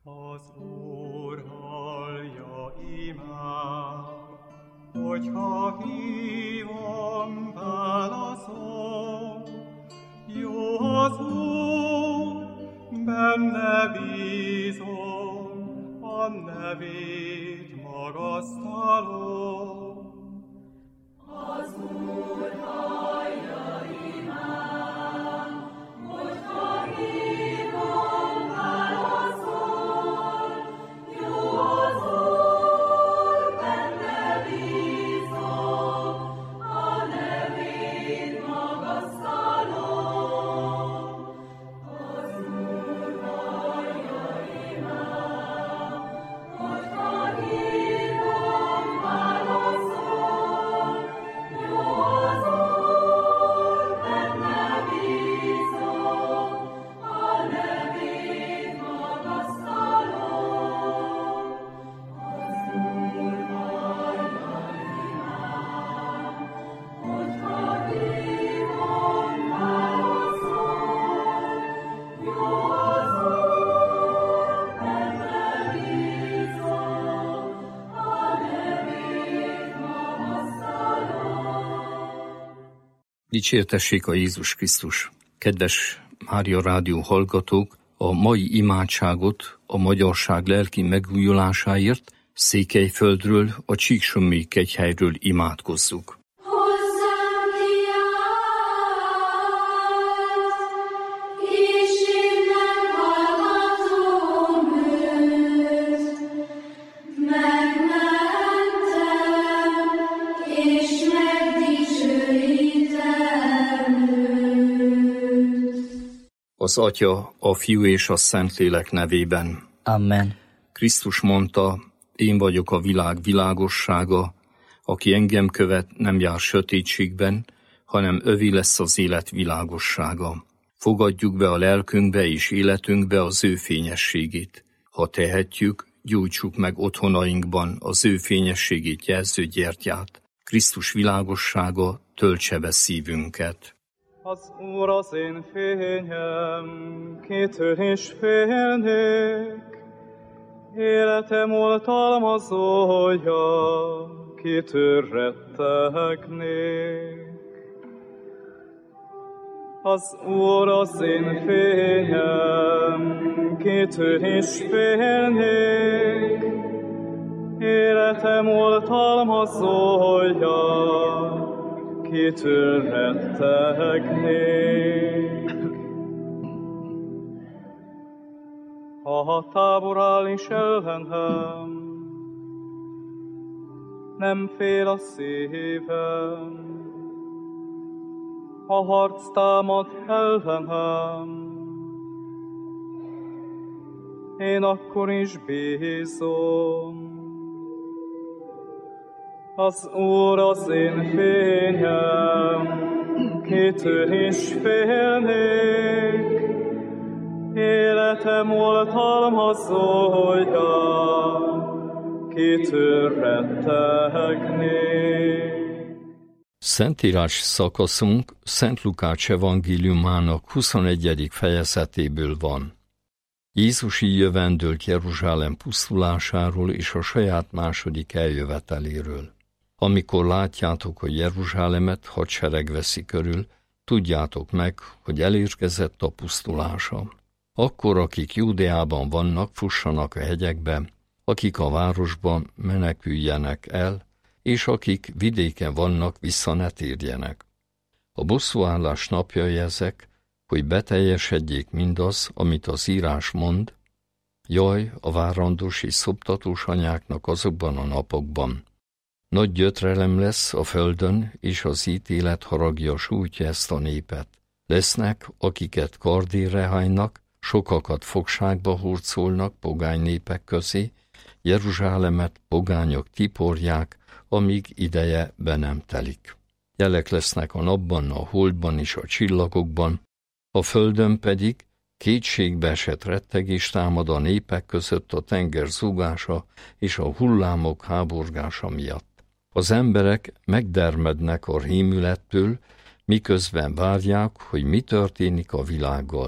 Az Úr hallja imám, hogyha hívom, válaszol. Jó az Úr, benne bízom, a nevét magasztalom. Az Úr hallja imám, hogyha hívom, válaszol. Jó az Úr, benne bízom, a nevét magasztalom. Az Úr hallja imám, hogyha hívom, válaszol. Jó az Úr, benne bízom, a nevét magasztalom. Az Úr hallja imám, hogyha hívom, válaszol. Jó az Úr, benne bízom, a nevét magasztalom. Dicsértessék a Jézus Krisztus! Kedves Mária Rádió hallgatók, a mai imádságot a magyarság lelki megújulásáért Székelyföldről, a Csíksomlyai kegyhelyről imádkozzuk. Hozzám kiállt, és én meghallgatom őt. Megmentem, és megdicsőítem őt. Az Atya, a Fiú és a Szentlélek nevében. Amen. Krisztus mondta, én vagyok a világ világossága, aki engem követ, nem jár sötétségben, hanem övé lesz az élet világossága. Fogadjuk be a lelkünkbe és életünkbe az ő fényességét. Ha tehetjük, gyújtsuk meg otthonainkban az ő fényességét jelző gyertyát. Krisztus világossága töltse be szívünket. Az Úr az én fényem, kitől is félnék. Életem oltalmazója, kitől rettegnék. Az Úr az én fényem, kitől is félnék. Életem oltalmazója, kitől rettegnék. Ha tábor áll is ellenem, nem fél a szívem. Ha harc támad ellenem, én akkor is bízom. Az Úr az én fényem, kitől is félnék. Életem oltalmazója, kitől rettegnék. Szentírás szakaszunk Szent Lukács evangéliumának 21. fejezetéből van. Jézus így jövendőlt Jeruzsálem pusztulásáról és a saját második eljöveteléről. Amikor látjátok, hogy Jeruzsálemet hadsereg veszi körül, tudjátok meg, hogy elérkezett a pusztulása. Akkor, akik Júdeában vannak, fussanak a hegyekbe, akik a városban meneküljenek el, és akik vidéken vannak, vissza ne térjenek. A bosszúállás napjai ezek, hogy beteljesedjék mindaz, amit az írás mond, jaj a várandós és szoptatós anyáknak azokban a napokban. Nagy gyötrelem lesz a földön, és az ítélet haragja sújtja ezt a népet. Lesznek, akiket kardérre hánynak, sokakat fogságba hurcolnak pogány népek közé, Jeruzsálemet pogányok tiporják, amíg ideje be nem telik. Jelek lesznek a napban, a holdban és a csillagokban, a földön pedig kétségbe esett rettegés támad a népek között a tenger zúgása és a hullámok háborgása miatt. Az emberek megdermednek a rémülettől, miközben várják, hogy mi történik a világgal.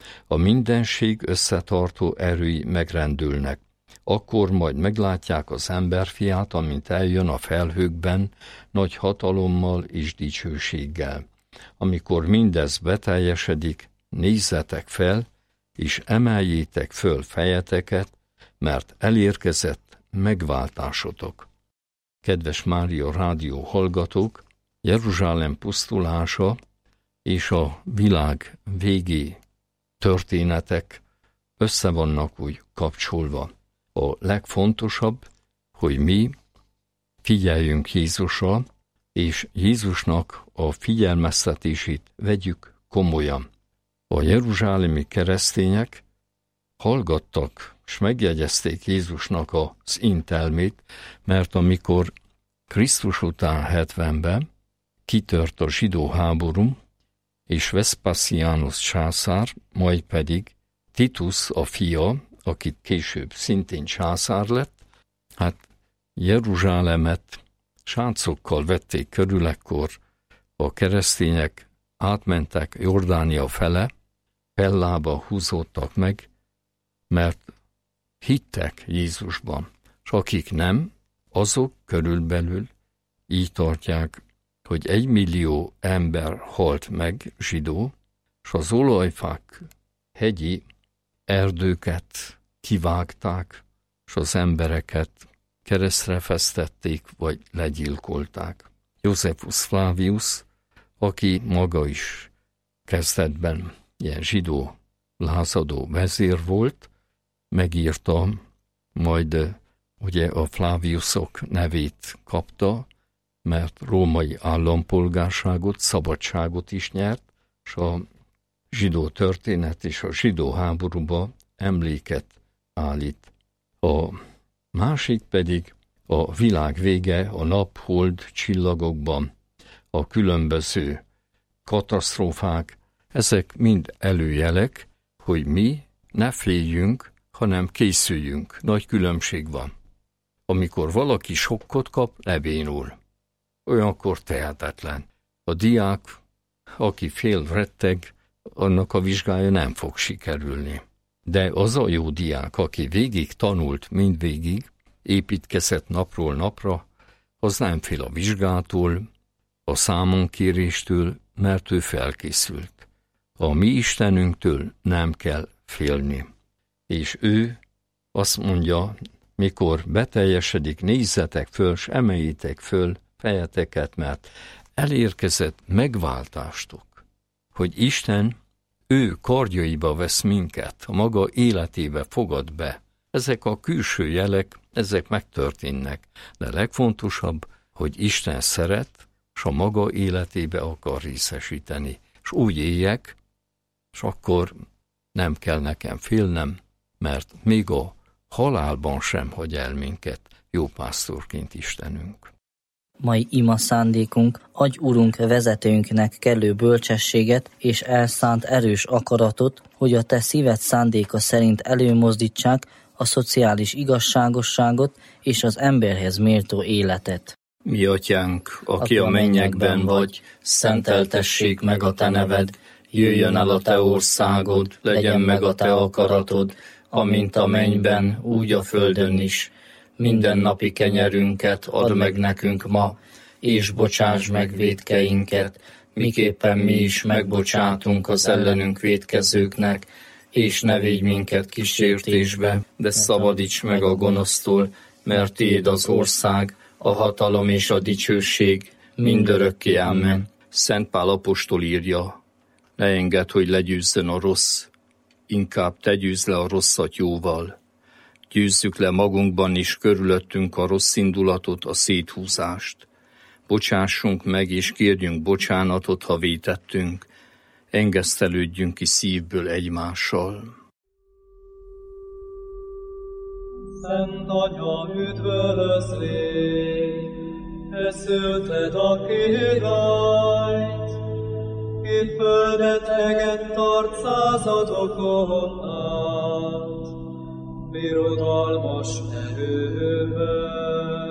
A mindenség összetartó erői megrendülnek. Akkor majd meglátják az emberfiát, amint eljön a felhőkben, nagy hatalommal és dicsőséggel. Amikor mindez beteljesedik, nézzetek fel, és emeljétek föl fejeteket, mert elérkezett megváltásotok. Kedves Mária Rádió hallgatók, Jeruzsálem pusztulása és a világ végi történetek össze vannak úgy kapcsolva. A legfontosabb, hogy mi figyeljünk Jézusra, és Jézusnak a figyelmeztetését vegyük komolyan. A jeruzsálemi keresztények hallgattak, és megjegyezték Jézusnak az intelmét, mert amikor Krisztus után 70-ben kitört a zsidó háború, és Vespasianus császár, majd pedig Titus a fia, akit később szintén császár lett, hát Jeruzsálemet sáncokkal vették körül, ekkor a keresztények átmentek Jordánia fele, fellába húzódtak meg, mert hittek Jézusban, és akik nem, azok körülbelül így tartják, hogy 1 millió ember halt meg, zsidó, és az olajfák hegyi erdőket kivágták, és az embereket keresztre fesztették, vagy legyilkolták. Josephus Flavius, aki maga is kezdetben ilyen zsidó lázadó vezér volt, megírta, majd ugye a Flaviusok nevét kapta, mert római állampolgárságot, szabadságot is nyert, és a zsidó történet és a zsidó háborúba emléket állít. A másik pedig a világ vége, a nap, hold, csillagokban, a különböző katasztrófák, ezek mind előjelek, hogy mi ne féljünk, hanem készüljünk. Nagy különbség van. Amikor valaki sokkot kap, ne bénul. Olyankor tehetetlen. A diák, aki fél retteg, annak a vizsgája nem fog sikerülni. De az a jó diák, aki végig tanult mindvégig, építkezett napról napra, az nem fél a vizsgától, a számonkéréstől, mert ő felkészült. A mi Istenünktől nem kell félni. És ő azt mondja, mikor beteljesedik, nézzetek föl, s emeljétek föl fejeteket, mert elérkezett megváltástok, hogy Isten ő kardjaiba vesz minket, a maga életébe fogad be. Ezek a külső jelek, ezek megtörténnek, de legfontosabb, hogy Isten szeret, és a maga életébe akar részesíteni. És úgy éljek, és akkor nem kell nekem félnem, mert még a halálban sem hagy el minket, jó pásztorként Istenünk. Mai ima szándékunk, adj Urunk vezetőnknek kellő bölcsességet és elszánt erős akaratot, hogy a te szíved szándéka szerint előmozdítsák a szociális igazságosságot és az emberhez méltó életet. Mi atyánk, aki a mennyekben vagy, szenteltessék meg a te neved, jöjjön el a te országod, legyen meg a te akaratod, amint a mennyben, úgy a földön is. Mindennapi kenyerünket add meg nekünk ma, és bocsáss meg vétkeinket, miképpen mi is megbocsátunk az ellenünk vétkezőknek, és ne védj minket kísértésbe, de szabadíts meg a gonosztól, mert tiéd az ország, a hatalom és a dicsőség mindörökké. Amen. Szent Pál apostol írja, ne engedd, hogy legyőzzön a rossz, inkább te győzd le a rosszat jóval. Győzzük le magunkban is körülöttünk a rossz indulatot, a széthúzást. Bocsássunk meg és kérjünk bocsánatot, ha vétettünk. Engesztelődjünk ki szívből egymással. Szent Anya, üdvözlégy, te szülted a királyt, itt földet eget tart századokon át, birodalmas erővel.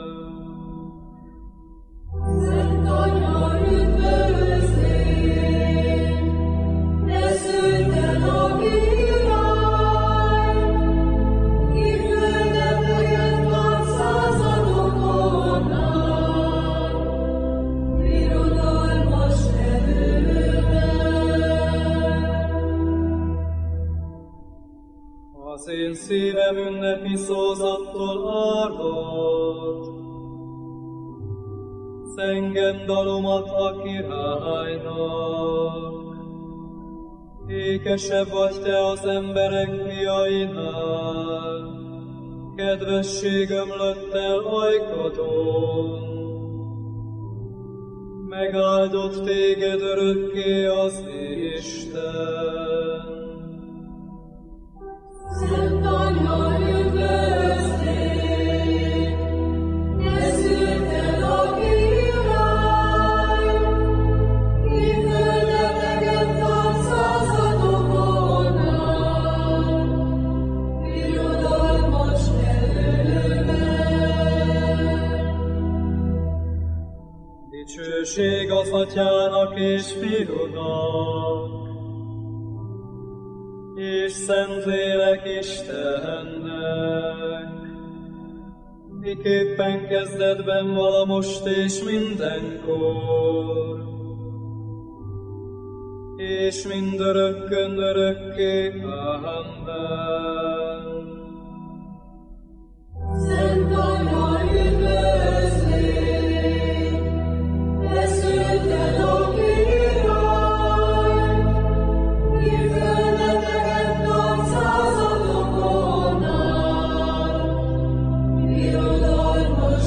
Szent Anya, üdvözlégy, te szülted a Az én szívem ünnepi szózattól árvad, zengem dalomat a királynak. Ékesebb vagy te az emberek fiainál, kedvesség ömlött el ajkadon. Megáldott téged örökké az Isten. Szent Anya, üdvözlégy, te szülted a király, ki földeteket tart századokon át, birodalmas erővel. Dicsőség az Atyának és Fiúnak, és Szentlélek Istennek, miképpen kezdetben vala most és mindenkor, és mindörökkön örökké. Amen. Szent Anya, üdvözlégy, te szülted a király, ki földeteket tart századokon át, birodalmas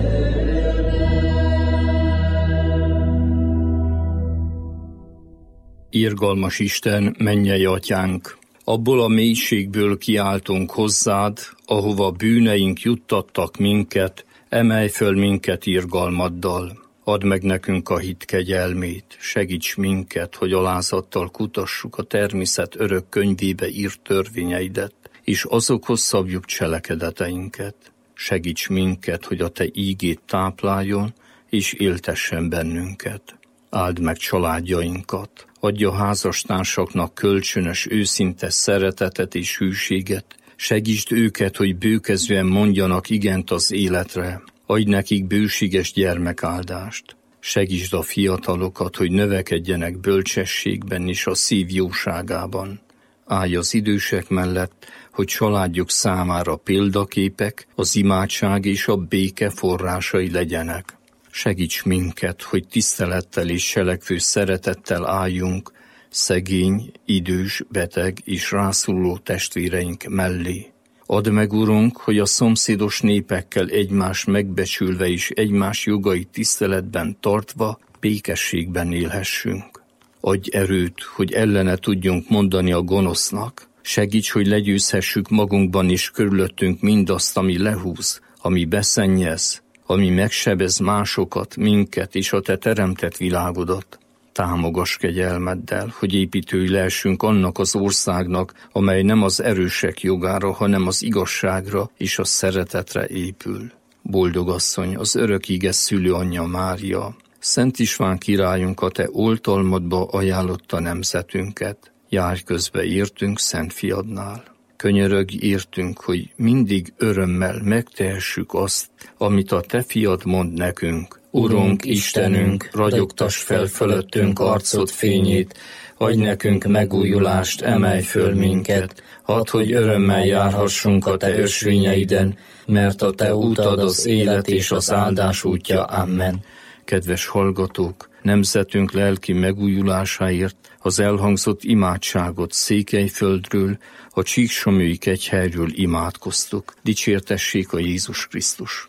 Irgalmas Isten, mennyei Atyánk, abból a mélységből kiáltunk hozzád, ahova bűneink juttattak minket, emelj föl minket irgalmaddal. Add meg nekünk a hit kegyelmét, segíts minket, hogy alázattal kutassuk a természet örök könyvébe írt törvényeidet, és azokhoz szabjuk cselekedeteinket. Segíts minket, hogy a te ígét tápláljon, és éltessen bennünket. Áld meg családjainkat, adj a házastársaknak kölcsönös, őszinte szeretetet és hűséget, segítsd őket, hogy bőkezően mondjanak igent az életre, adj nekik bőséges gyermekáldást. Segítsd a fiatalokat, hogy növekedjenek bölcsességben és a szív jóságában. Állj az idősek mellett, hogy családjuk számára példaképek, az imádság és a béke forrásai legyenek. Segíts minket, hogy tisztelettel és selekvő szeretettel álljunk szegény, idős, beteg és rászoruló testvéreink mellé. Add meg, Urunk, hogy a szomszédos népekkel egymást megbecsülve és egymás jogait tiszteletben tartva békességben élhessünk. Adj erőt, hogy ellene tudjunk mondani a gonosznak. Segíts, hogy legyőzhessük magunkban és körülöttünk mindazt, ami lehúz, ami beszennyez, ami megsebez másokat, minket és a te teremtett világodat. Támogass kegyelmeddel, hogy építői lehessünk annak az országnak, amely nem az erősek jogára, hanem az igazságra és a szeretetre épül. Boldog asszony, az örök íge szülőanyja Mária, Szent István királyunk a te oltalmadba ajánlotta nemzetünket. Járj közbe értünk Szent Fiadnál. Könyörögj értünk, hogy mindig örömmel megtehessük azt, amit a te fiad mond nekünk. Urunk, Istenünk, ragyogtass fel fölöttünk arcod fényét, adj nekünk megújulást, emelj föl minket, hadd, hogy örömmel járhassunk a te ösvényeiden, mert a te útad az élet és az áldás útja. Amen. Kedves hallgatók, nemzetünk lelki megújulásáért az elhangzott imádságot Székelyföldről, a Csíksomlyói kegyhelyről imádkoztuk. Dicsértessék a Jézus Krisztus!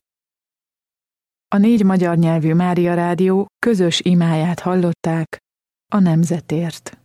A 4 magyar nyelvű Mária Rádió közös imáját hallották a nemzetért.